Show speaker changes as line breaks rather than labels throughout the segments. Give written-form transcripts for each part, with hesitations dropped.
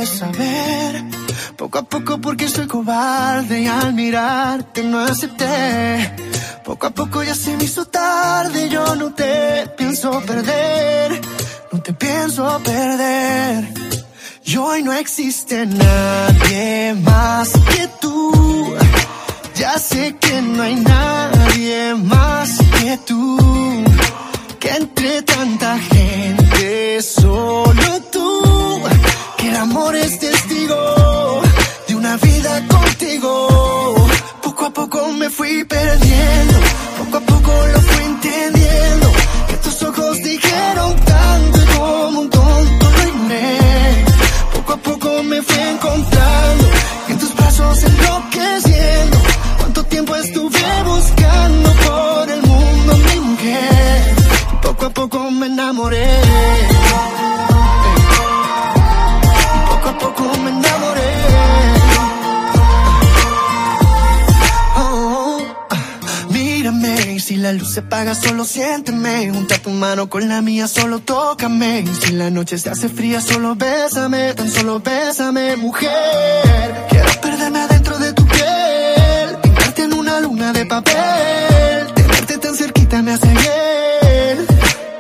saber. Poco a poco porque soy cobarde y al mirarte no acepté. Poco a poco ya se me hizo tarde, yo no te pienso perder. No te pienso perder. Y hoy no existe nadie más que tú. Ya sé que no hay nadie más que tú. Que entre tanta gente solo tú. Que el amor es testigo de una vida contigo. Poco a poco me fui perdiendo, poco a poco lo fui entendiendo. Que tus ojos dijeron tanto y como un tonto lo ignoré. Poco a poco me fui encontrando y en tus brazos enloqueciendo. Cuánto tiempo estuve buscando por el mundo a mi mujer. Y poco a poco me enamoré. Poco a poco me enamoré. Mírame, y si la luz se apaga solo siénteme. Junta tu mano con la mía, solo tócame. Y si la noche se hace fría, solo bésame. Tan solo bésame, mujer. Quiero perderme adentro de tu piel, pintarte en una luna de papel. Tenerte tan cerquita me hace bien,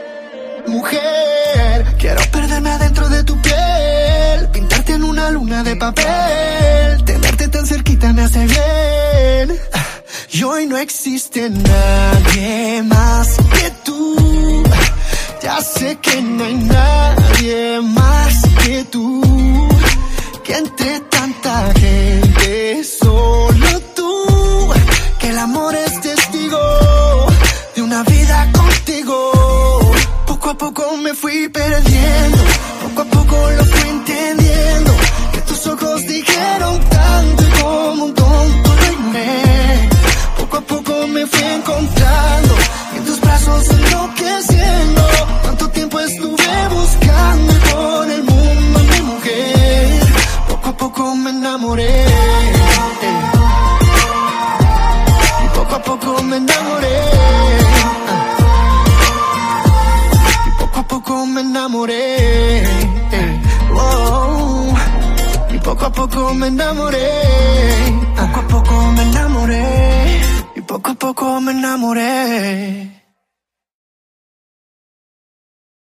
mujer. Quiero perderme adentro de tu piel, pintarte en una luna de papel. Tenerte tan cerquita me hace bien. Y hoy no existe nadie más que tú. Ya sé que no hay nadie más que tú. Que entre tanta gente solo tú. Que el amor es testigo de una vida contigo. Poco a poco me fui perdiendo, poco a poco lo fui entendiendo. Que tus ojos dijeron tanto y como un tonto lo ignoré. Poco a poco me fui encontrando y en tus brazos enloqueciendo. Cuánto tiempo estuve buscando y por el mundo mi mujer. Poco a poco me enamoré. Y poco a poco me enamoré. Y poco a poco me enamoré. Oh. Y poco a poco me enamoré. Poco a poco me enamoré. Y poco a poco me enamoré.